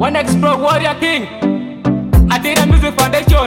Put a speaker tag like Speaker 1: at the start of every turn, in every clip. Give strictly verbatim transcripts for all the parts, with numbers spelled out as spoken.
Speaker 1: One X Pro Warrior King, Adira Music Foundation,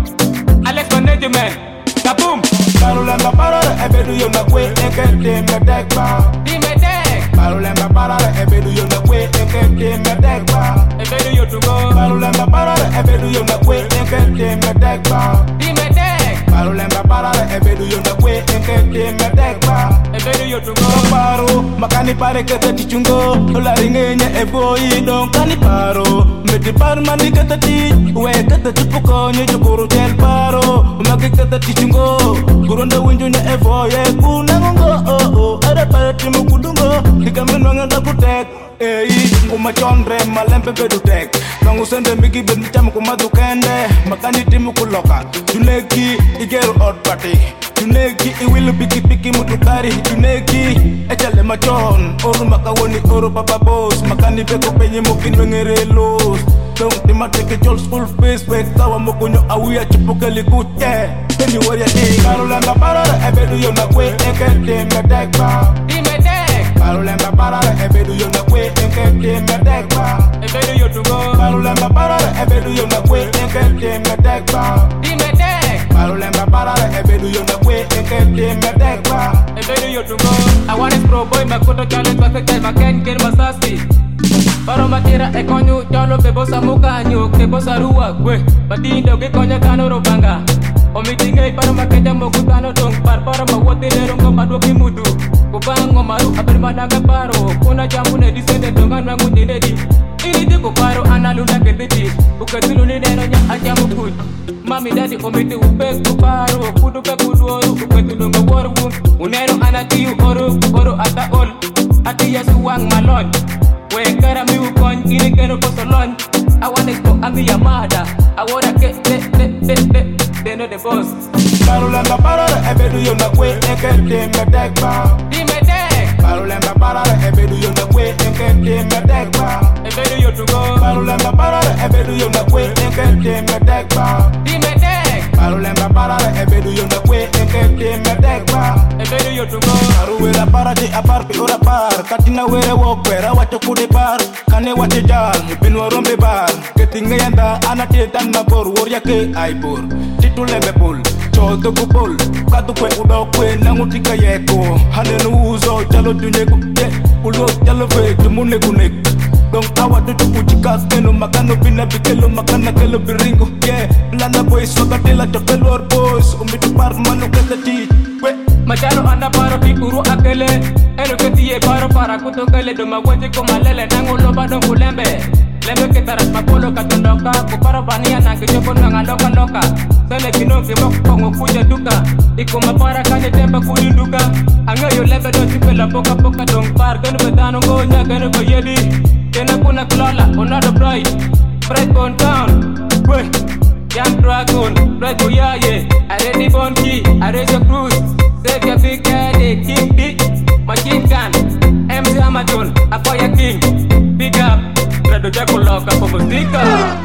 Speaker 1: Alex Management, Kaboom.
Speaker 2: Parolamba parole ebedu yo na kwe eke me dekba.
Speaker 1: Di me dek.
Speaker 2: Parolamba parole ebedu yo na kwe eke me dekba.
Speaker 1: Ebedu yo to go.
Speaker 2: Parolamba parole ebedu yo na kwe eke me dekba.
Speaker 1: Di me dek.
Speaker 2: Parolamba parole ebedu yo na kwe eke me dekba.
Speaker 1: Ebedu yo to go.
Speaker 2: Paro makani pare kete tichungo la ringenya eboi don kani paro meti par mani kete ti we kete tipuko nyo jukuru tel paro maki kete tichungo kuronda winju nya evoye kunango oh oh ada pare timu kudungo dikameno ngenda kutek ei kuma chondre malempe bedu tek nangu sende migi ben cham kuma dukende makani timu kuloka juneki igero od party juneki iwilu biki biki mutukari juneki echale machon oru makawoni oru papa boss makani beko penye mokin wengere los dong timateke chol school face we kawa mokunyo awuya chipukeli kutye penye warrior king Parolamba parole ebedu yo na kwe eke me dekba.
Speaker 1: Di me dek.
Speaker 2: Parolamba parole ebedu yo na kwe eke me dekba.
Speaker 1: Ebedu yo to go.
Speaker 2: Parolamba parole ebedu yo na kwe eke me dekba.
Speaker 1: Di me dek.
Speaker 2: Parolamba parole ebedu yo na kwe eke me dekba.
Speaker 1: Ebedu yo to go. I want to pro boy makoto challenge baseke maken ker masasi. Paro matira e konyu cholo bebosa muka nyuk bebosa ruwa kwe. Batindo ge konya kano robanga. Omitinge paro makeja mokutano dong par paro mawoti lerungo madoki mudu. Kubango maru abermanaga paro kuna jamune disende dongan mangu dinedi. Ini diku paro analuna kediti. Uketulu ni neno nya ajamu kuj. Mami daddy omiti upek kuparo kudu pe kuduoru uketulu ngaworu wum. Unero anatiyu oru oru ata ol. Ati yesu wang malon. Wekara mi ukon ini kero posolon. I wanna go ami yamada. I wanna get de de de de. They know the boss.
Speaker 2: Parolamba parole ebedu yo na kwe eke me dekba.
Speaker 1: Di me dek.
Speaker 2: Parolamba parole ebedu yo na kwe eke me dekba.
Speaker 1: Ebedu yo to go.
Speaker 2: Parolamba parole ebedu yo na kwe eke me dekba.
Speaker 1: Di me dek.
Speaker 2: Parolamba parole ebedu yo na kwe eke me dekba.
Speaker 1: Ebedu yo to go.
Speaker 2: Aruwera parati aparpi ora par katina were wokwera wacho kude par kane wache jal binwa rombe bar ketinga yanda anate tan na bor warrior ke ai bor titulembe pol chodo kupol kadu kwe udo kwe nangutika yeko hanenu uzo chalo dunyeku ye ulo chalo fe tumune kunek Dong awa dudu kuchika keno makano bina bikelo makana kelo biringo yeah lana boys wakatela chapelo or boys umitu par manu kete ti we
Speaker 1: Machano anda paro pikuru akele elo ketiye paro para kutokele doma waje komalele nango loba dongu lembe lembe ketaras makolo katondoka kuparo bania nange joko nanga loka loka sele kinoke moko kongo kuja duka ikuma para kanye temba kudinduka angeyo lembe do chupela poka poka dong par genu betano gonya genu ko yedi kena kuna klola onado bright bright on town we young dragon bright boyaye already bonki already cruise take a big daddy king big machine gun M C Amazon apoya king big up Rado Jaco loka po musika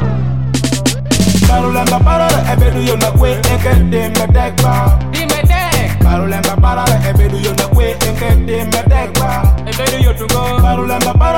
Speaker 2: Parolamba parole ebedu yo na kwe eke me dekba.
Speaker 1: Di me dek.
Speaker 2: Parolamba parole ebedu yo na kwe eke me dekba.
Speaker 1: Ebedu yo to go.
Speaker 2: Parolamba parole